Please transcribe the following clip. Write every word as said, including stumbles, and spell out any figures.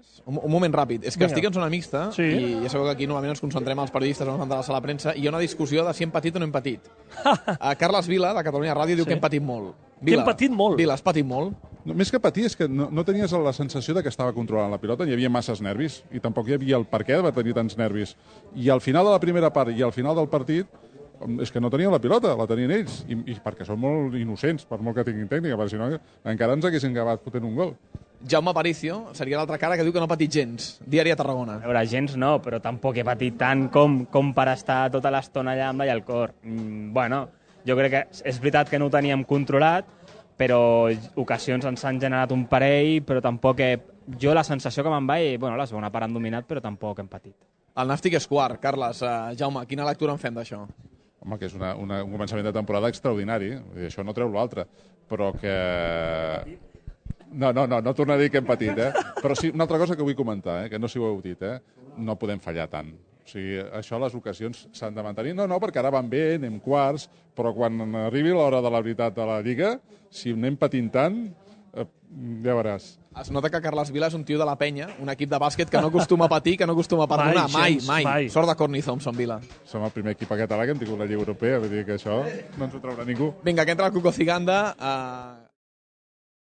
Un, un moment ràpid. És que Vinga. estic en zona mixta Sí. i ja sabeu que aquí normalment ens concentrem els periodistes on de la sala de premsa i hi ha una discussió de si hem patit o no hem patit. uh, Carles Vila, de Catalunya Ràdio, diu Sí. que hem patit molt. Que hem patit molt? Vila, has patit molt? No, més que patir és que no, no tenies la sensació de que estava controlant la pilota, hi havia masses nervis i tampoc hi havia el per què de tenir tants nervis. I al final de la primera part i al final del partit és que no tenien la pilota, la tenien ells, i, i perquè són molt innocents, per molt que tinguin tècnica, perquè si no encara ens haguessin acabat fotent un gol. Jaume Aparicio seria l'altra cara que diu que no ha patit gens. Diari a Tarragona. A veure, gens no, però tampoc he patit tant com, com per estar tota l'estona allà amb la i al cor. Mm, bueno, jo crec que és veritat que no ho teníem controlat, però ocasions ens han generat un parell, però tampoc he... Jo la sensació que me'n vaig, bueno, la segona part han dominat, però tampoc hem patit. El Nàstic és quart, Carles. Uh, Jaume, quina lectura en fem d'això? Home, que és una, una, un començament de temporada extraordinari, vull dir, això no treu l'altre, però que... No, no, no, no tornaré a dir que hem patit, eh? Però sí, una altra cosa que vull comentar, eh? Que no si ho heu dit, eh? No podem fallar tant. O sigui, això, les ocasions s'han de mantenir. No, no, perquè ara van bé, anem quarts, però quan arribi l'hora de la veritat de la Lliga, si anem patint tant, eh, ja veuràs. Es nota que Carles Vila és un tio de la penya, un equip de bàsquet que no acostuma a patir, que no acostuma a perdonar. Mai, gens, mai. mai. Sort de Courtney Thompson, Vila. Som el primer equip català que hem tingut la Lliga Europea, vull dir que això no ens ho traurà ningú. Vinga, que entra el Cuco Ciganda. Uh,